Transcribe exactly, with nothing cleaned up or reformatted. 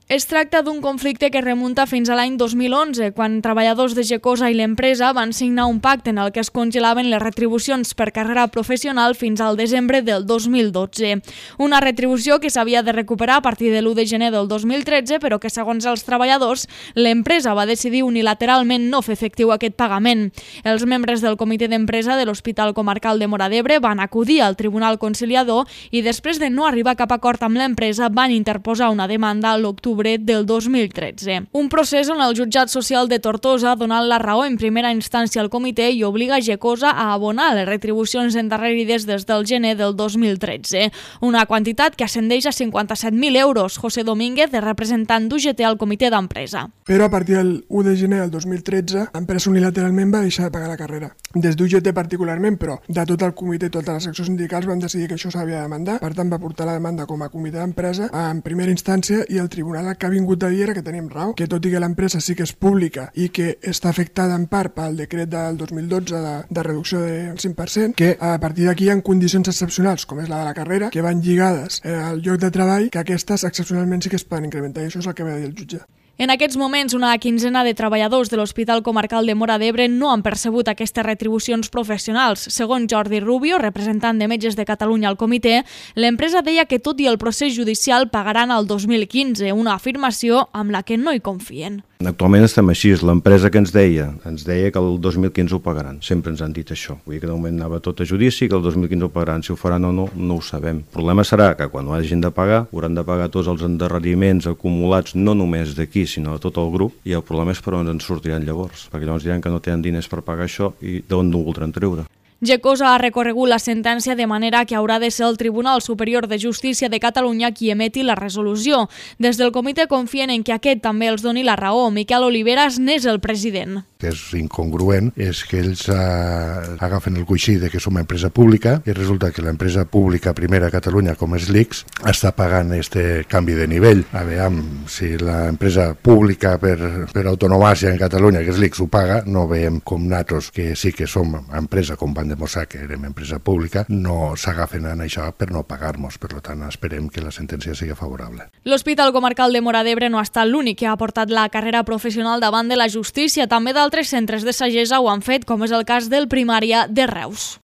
Es tracta d'un conflicte que remunta fins a l'any dos mil onze, quan treballadors de Gecosa i l'empresa van signar un pacte en el que es congelaven les retribucions per carrera professional fins al desembre del dos mil dotze. Una retribució que s'havia de recuperar a partir de l'u de gener del dos mil tretze, però que, segons els treballadors, l'empresa va decidir unilateralment no fer efectiu aquest pagament. Els membres del comitè d'empresa de l'Hospital Comarcal de Móra d'Ebre van acudir al Tribunal Conciliador i, després de no arribar a cap acord amb l'empresa, van interposar una demanda a l'octubre del dos mil tretze. Un procés on el jutjat social de Tortosa ha donat la raó en primera instància al comitè i obliga Gecosa a abonar les retribucions endarrerides des del gener del dos mil tretze. Una quantitat que ascendeix a cinquanta-set mil euros. José Domínguez, representant d'U G T al comitè d'empresa. Però a partir del u de gener del dos mil tretze, l'empresa unilateralment va deixar de pagar la carrera. Des d'U G T particularment, però de tot el comitè, totes les seccions sindicals van decidir que això s'havia de demandar. Per tant, va portar la demanda com a comitè d'empresa en primera instància i el tribunal el que ha vingut a dir era que tenim raó, que tot i que l'empresa sí que és pública i que està afectada en part pel decret del dos mil dotze de, de reducció del cinc per cent, que a partir d'aquí hi ha condicions excepcionals, com és la de la carrera, que van lligades eh, al lloc de treball, que aquestes excepcionalment sí que es poden incrementar, i això és el que va dir el jutge. En aquests moments, una quinzena de treballadors de l'Hospital Comarcal de Móra d'Ebre no han percebut aquestes retribucions professionals. Segons Jordi Rubio, representant de Metges de Catalunya al comitè, l'empresa deia que tot i el procés judicial pagaran el dos mil quinze, una afirmació amb la que no hi confien. Actualment estem així. L'empresa que ens deia, ens deia que el dos mil quinze ho pagaran. Sempre ens han dit això. Vull dir que de moment anava tot a judici, que el dos mil quinze ho pagaran. Si ho faran o no, no ho sabem. El problema serà que quan ho hagin de pagar, hauran de pagar tots els endarreriments acumulats, no només d'aquí, sinó de tot el grup, i el problema és per on ens sortiran llavors, perquè llavors diran que no tenen diners per pagar això i d'on no ho voldran treure. Gecosa ha recorregut la sentència de manera que haurà de ser el Tribunal Superior de Justícia de Catalunya qui emeti la resolució. Des del comitè confien en que aquest també els doni la raó. Miquel Oliveras n'és el president. Que és incongruent és que ells eh, agafen el coixí de que som una empresa pública i resulta que l'empresa pública primera a Catalunya, com és l'I C S, està pagant este canvi de nivell. A veure, si l'empresa pública per, per autonomàcia en Catalunya, que és l'I C S, ho paga, no veiem com nosaltres, que sí que som empresa, com van demostrar que érem empresa pública, no s'agafen en això per no pagar-nos. Per tant, esperem que la sentència sigui favorable. L'Hospital Comarcal de Móra d'Ebre no ha estat l'únic que ha portat la carrera professional davant de la justícia. També d'altres centres de sagessa ho han fet, com és el cas del Primària de Reus.